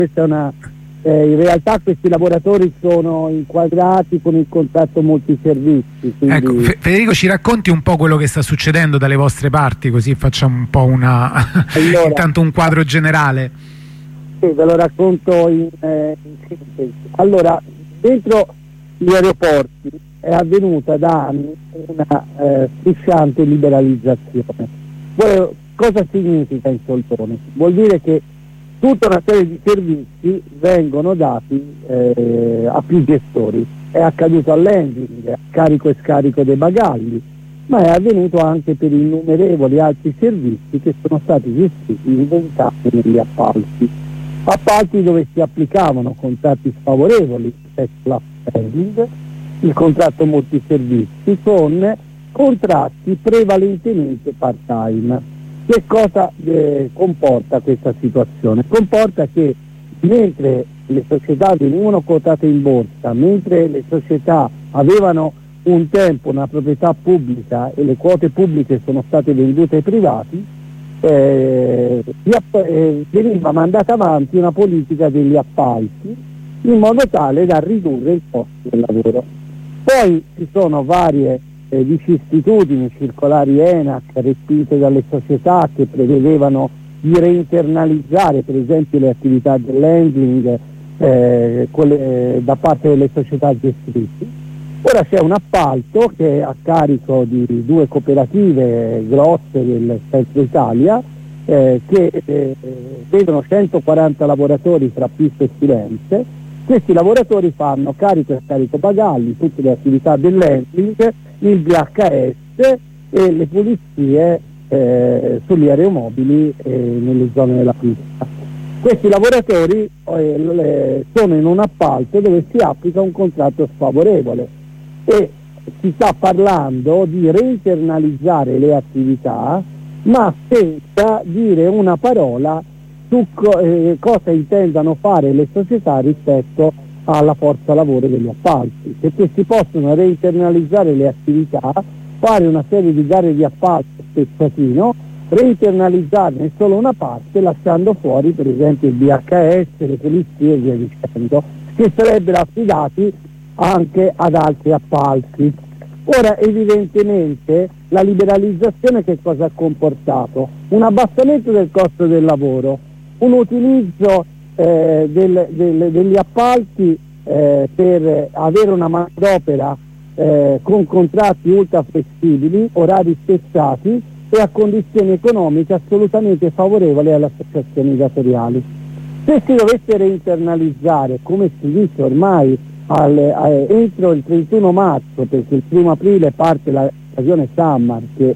questa è una in realtà questi lavoratori sono inquadrati con il contratto multiservizi. Quindi... Ecco, Federico, ci racconti un po' quello che sta succedendo dalle vostre parti, così facciamo un po' intanto un quadro generale. Sì, ve lo racconto in sintesi. Allora, dentro gli aeroporti è avvenuta da anni una strisciante liberalizzazione. Poi, cosa significa in soldoni? Vuol dire che tutta una serie di servizi vengono dati a più gestori. È accaduto all'handling, carico e scarico dei bagagli, ma è avvenuto anche per innumerevoli altri servizi che sono stati gestiti, inventati negli appalti. Appalti dove si applicavano contratti sfavorevoli, handling, il contratto multiservizi, con contratti prevalentemente part-time. Che cosa comporta questa situazione? Comporta che mentre le società venivano quotate in borsa, mentre le società avevano un tempo una proprietà pubblica e le quote pubbliche sono state vendute ai privati, veniva mandata avanti una politica degli appalti in modo tale da ridurre il costo del lavoro. Poi ci sono varie vicissitudini, circolari ENAC respinte dalle società che prevedevano di reinternalizzare per esempio le attività dell'handling da parte delle società gestrici. Ora c'è un appalto che è a carico di due cooperative grosse del centro Italia che vedono 140 lavoratori tra piste e Firenze. Questi lavoratori fanno carico e scarico bagagli, tutte le attività dell'handling, il VHS e le pulizie sugli aeromobili nelle zone della pista. Questi lavoratori sono in un appalto dove si applica un contratto sfavorevole e si sta parlando di reinternalizzare le attività, ma senza dire una parola su cosa intendano fare le società rispetto alla forza lavoro degli appalti, perché si possono reinternalizzare le attività, fare una serie di gare di appalto spezzatino, reinternalizzarne solo una parte lasciando fuori per esempio il VHS, le pulizie e via dicendo, che sarebbero affidati anche ad altri appalti. Ora evidentemente la liberalizzazione che cosa ha comportato? Un abbassamento del costo del lavoro, un utilizzo degli appalti per avere una manodopera con contratti ultra flessibili, orari spezzati e a condizioni economiche assolutamente favorevoli alle associazioni datoriali. Se si dovesse reinternalizzare, come si dice ormai entro il 31 marzo, perché il 1 aprile parte la stagione Summer, che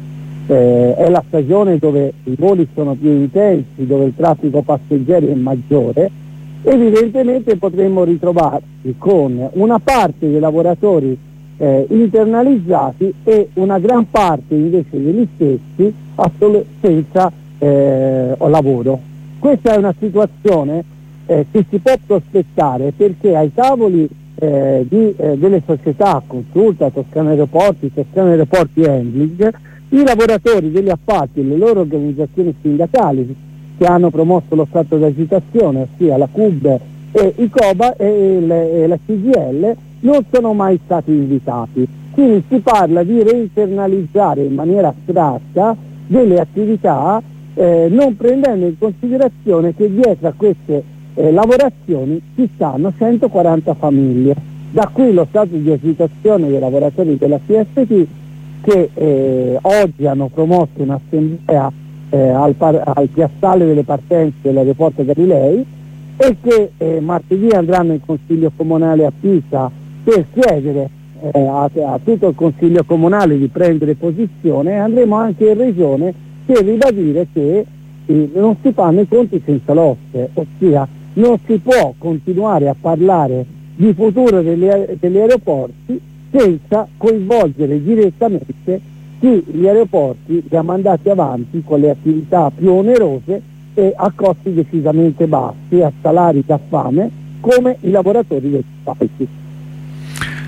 è la stagione dove i voli sono più intensi, dove il traffico passeggeri è maggiore, evidentemente potremmo ritrovarci con una parte dei lavoratori internalizzati e una gran parte invece degli stessi senza lavoro. Questa è una situazione che si può prospettare perché ai tavoli delle società Consulta, Toscana Aeroporti Handling, i lavoratori degli appalti e le loro organizzazioni sindacali che hanno promosso lo stato d'agitazione, ossia la CUB e i COBA e la CGIL, non sono mai stati invitati. Quindi si parla di reinternalizzare in maniera astratta delle attività non prendendo in considerazione che dietro a queste lavorazioni ci stanno 140 famiglie. Da qui lo stato di agitazione dei lavoratori della CST che oggi hanno promosso un'assemblea al piazzale delle partenze dell'aeroporto Galilei e che martedì andranno in consiglio comunale a Pisa per chiedere a tutto il consiglio comunale di prendere posizione, e andremo anche in regione per ribadire che non si fanno i conti senza l'oste, ossia non si può continuare a parlare di futuro degli aeroporti senza coinvolgere direttamente gli aeroporti li ha mandati avanti con le attività più onerose e a costi decisamente bassi, a salari da fame, come i lavoratori dei appalti.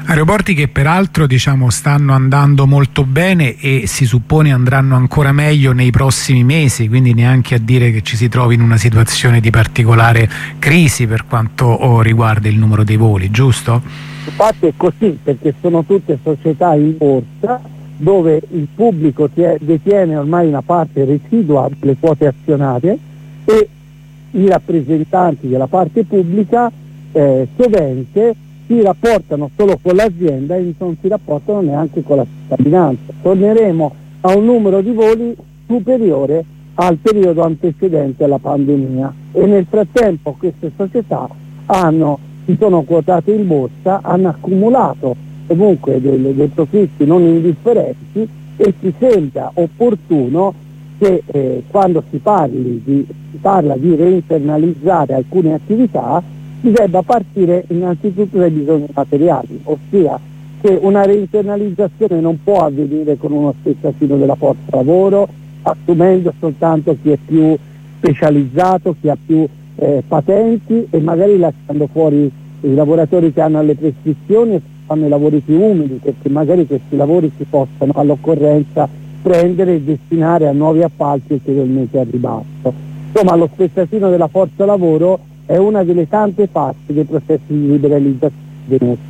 Aeroporti che peraltro stanno andando molto bene e si suppone andranno ancora meglio nei prossimi mesi, quindi neanche a dire che ci si trovi in una situazione di particolare crisi per quanto riguarda il numero dei voli, giusto? Infatti è così, perché sono tutte società in borsa dove il pubblico detiene ormai una parte residua delle quote azionarie e i rappresentanti della parte pubblica sovente si rapportano solo con l'azienda e non si rapportano neanche con la cittadinanza. Torneremo a un numero di voli superiore al periodo antecedente alla pandemia e nel frattempo queste società si sono quotate in borsa, hanno accumulato comunque dei profitti non indifferenti e ci sembra opportuno che quando si parla di reinternalizzare alcune attività si debba partire innanzitutto dai bisogni materiali, ossia che una reinternalizzazione non può avvenire con uno spezzatino della forza lavoro, assumendo soltanto chi è più specializzato, chi ha più patenti e magari lasciando fuori i lavoratori che hanno le prescrizioni e fanno i lavori più umili, perché magari questi lavori si possano all'occorrenza prendere e destinare a nuovi appalti ulteriormente a ribasso. Insomma, lo spezzatino della forza lavoro è una delle tante parti dei processi di liberalizzazione venuti.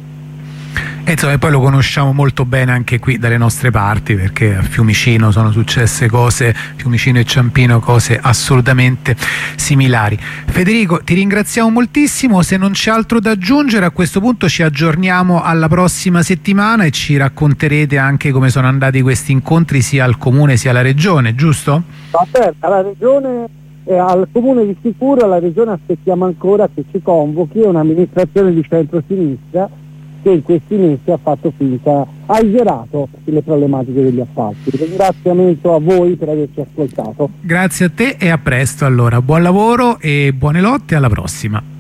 E poi lo conosciamo molto bene anche qui dalle nostre parti, perché a Fiumicino sono successe cose, Fiumicino e Ciampino, cose assolutamente similari. Federico, ti ringraziamo moltissimo, se non c'è altro da aggiungere a questo punto ci aggiorniamo alla prossima settimana e ci racconterete anche come sono andati questi incontri sia al Comune sia alla Regione, giusto? Vabbè, alla Regione e al Comune di sicuro, alla Regione aspettiamo ancora che ci convochi un'amministrazione di centro-sinistra che in questi mesi ha fatto finta, ha isorato le problematiche degli appalti. Ringraziamento a voi per averci ascoltato. Grazie a te e a presto allora, buon lavoro e buone lotte, alla prossima.